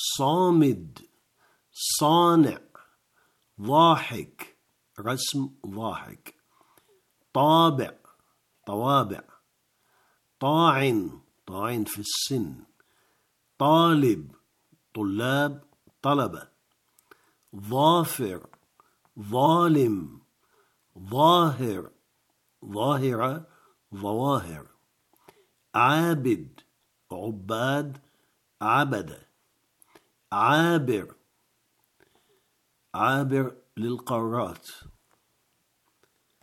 صامد صانع ضاحك رسم ضاحك طابع طوابع طاعن طاعن في السن طالب طلاب طلبة ظافر ظالم ظاهر ظاهرة ظواهر عابد عباد عبد عابر عابر للقارات